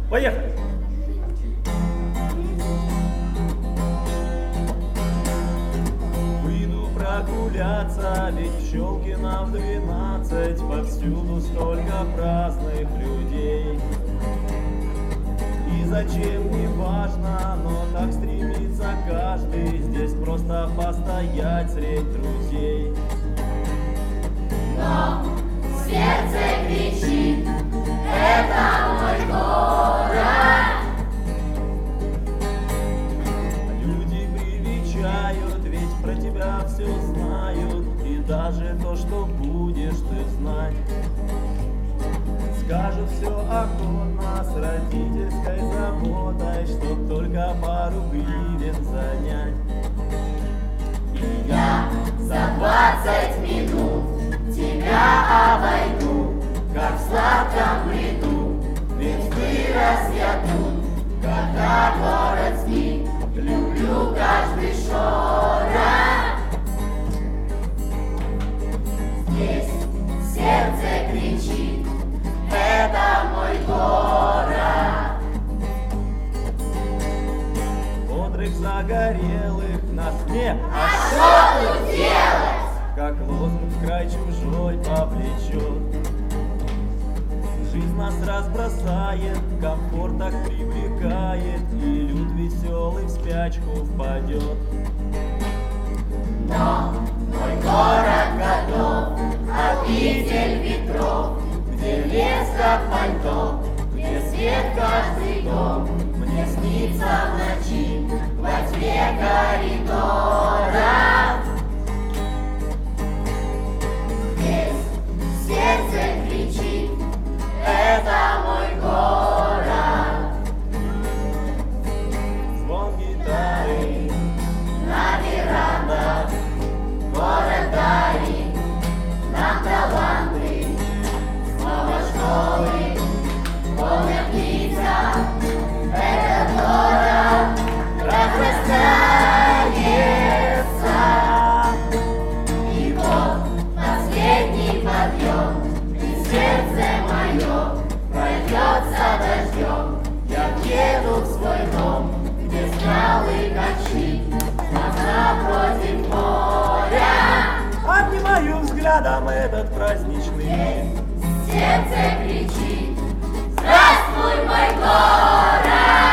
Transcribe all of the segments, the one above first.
Поехали! Выйду прогуляться, ведь в Щелкино в 12 повсюду столько праздных людей. И зачем, не важно, но так стремится каждый здесь просто постоять средь друзей. Но в сердце кричит: это мой город. Люди привечают, ведь про тебя все знают, и даже то, что будешь ты знать. Скажут все охотно, с родительской заботой, чтоб только пару гривен занять. И я за 20 минут тебя обойду, как в сладком бреду, ведь вырос я тут, когда город спит, люблю каждый шорох. Здесь сердце кричит: это мой город. Бодрых загорелых на сне, А что тут делать? как лозунг в край чужой повлечет. Жизнь нас разбросает, комфорт так привлекает, и люд веселый в спячку впадет. Но мой город готов, обитель ветров, где лес как пальто, где свет каждый дом. Мне снится в ночи во тьме коридора. Здесь сердце кричит: это мой город. Звон гитары На верандах город дарит нам таланты. Снова школы, полная птица. Этот город разрастается. И вот последний подъем, и сердце мое пройдется дождем. Я еду в свой дом, где скалы как щит, напротив моря. обнимаю взглядом этот праздничный мир. Сердце кричит: здравствуй, мой город!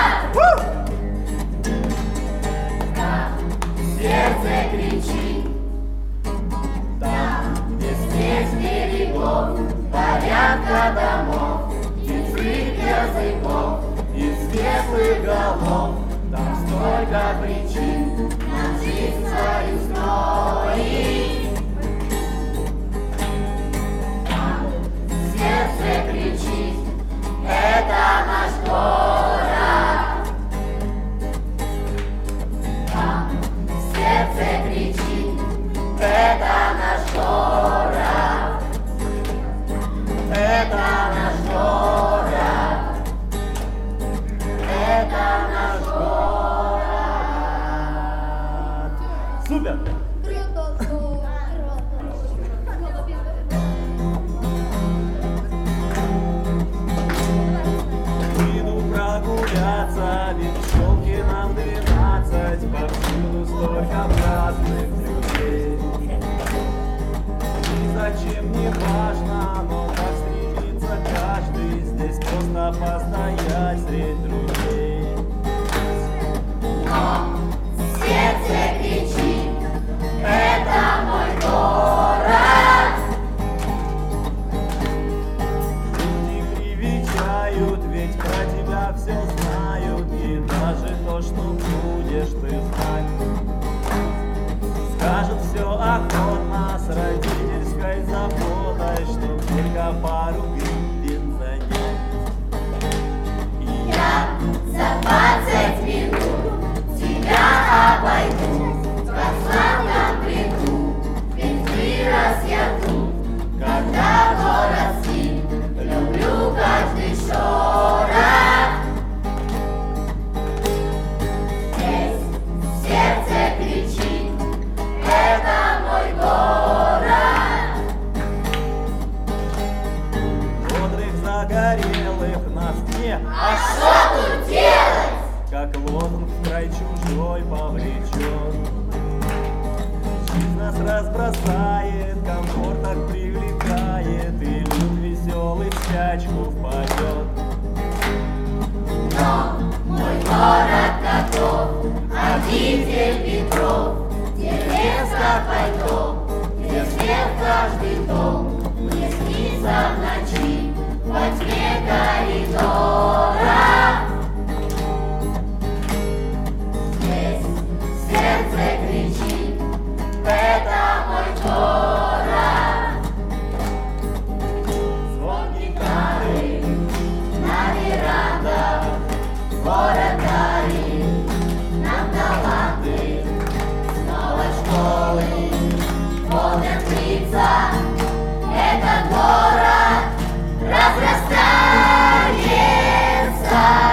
Сердце кричит: там, где снег берегов, порядка домов, язык языков Из светлых голов там столько причин нам жизнь свою строить. Там сердце кричит: это наш город. Там сердце кричит: это наш город. Это наш город. Это наш город. Супер! Выйду прогуляться, ведь в Щелкино в 12 повсюду столько праздных людей. И зачем, не важно, но так стремится каждый здесь просто постоять средь друзей. Но сердце кричит: это мой город. Люди привечают, ведь про тебя все знают, и даже то, что будешь ты знать. Скажут все охотно, с родительской заботой, чтоб только пару гривен занять. И Я за 20 минут тебя обойду, как в сладком бреду, ведь вырос я тут, когда город спит, люблю каждый шорох. Здесь сердце А что тут делать? Как лозунг в край чужой повлечет. Жизнь нас разбросает, комфорт так привлекает, и люд веселый в спячку впадет. Но мой город готов, обитель ветров, где лес как пальто, где свет в каждый дом. Мне снится в ночи, во тьме коридора. Здесь сердце кричит, это мой город. Звон гитары на верандах, город дарит нам таланты. Снова школы полнят лица, этот город разрастается.